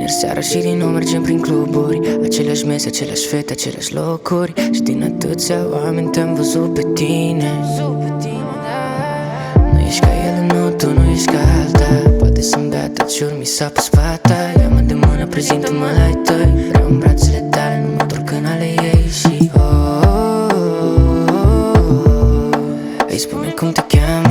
Vineri seara și din nou mergem prin cluburi, aceleași mese, aceleași fete, aceleași locuri. Și din atâția oameni te-am văzut pe tine. Nu ești ca ele, nu, tu nu ești ca alta. Poate să-mi dea tăciuri, mi s-a pe spata. Ia-mă de mână, prezintă-mă la ai tăi. Vreau în brațele tale, nu mă întorc în ale ei. Și îi spune cum te cheamă.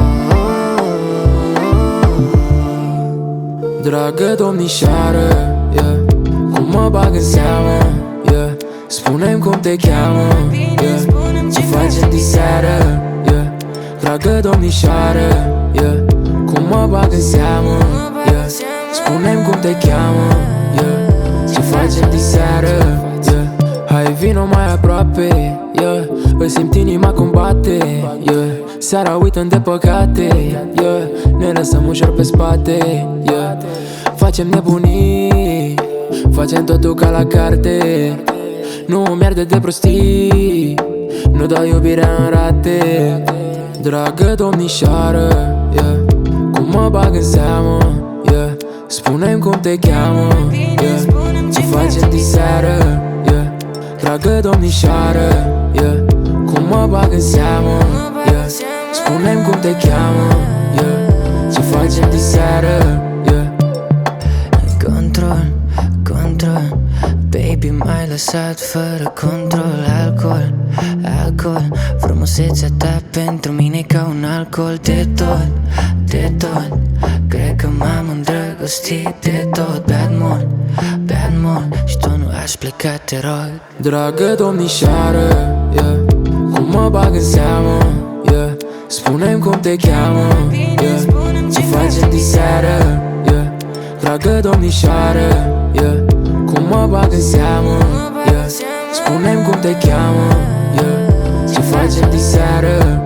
Dragă domnișoară, yeah, cum mă bag în seamă, yeah. Spune-mi cum te cheamă, yeah. Ce facem diseară, yeah. Dragă domnișoară, yeah, cum mă bag în seamă, yeah. Spune-mi cum te cheamă, yeah. Ce facem diseară, yeah. Hai vino mai aproape, yeah. Îi simt inima cum bate, yeah. Seara uităm de păcate, yeah. Ne lăsăm ușor pe spate, yeah. Facem nebunii, facem totul ca la carte. Nu îmi iarde de prostii, nu dau iubirea în rate. Dragă domnișoară, yeah, cum mă bag în seamă, yeah. Spune-mi cum te cheamă, yeah. Ce facem diseară, yeah. Dragă domnișoară, yeah, cum mă bag în seamă, yeah. Spune-mi cum te cheamă, yeah. Ce facem diseară, yeah. Control, control, baby m-ai lăsat fără control. Alcool, alcool, frumusețea ta pentru mine ca un alcool. De tot, de tot, cred că m-am îndrăgostit de tot. Bad mood, bad mood, și tu nu aș pleca, te rog. Dragă domnișoară, yeah, cum mă bag în seamă, yeah. Spune-mi cum te cheamă, yeah. Ce facem diseară, yeah. Dragă domnișoară, yeah, cum mă bag în seamă, yeah. Spune-mi cum te cheamă, yeah. Ce facem diseară.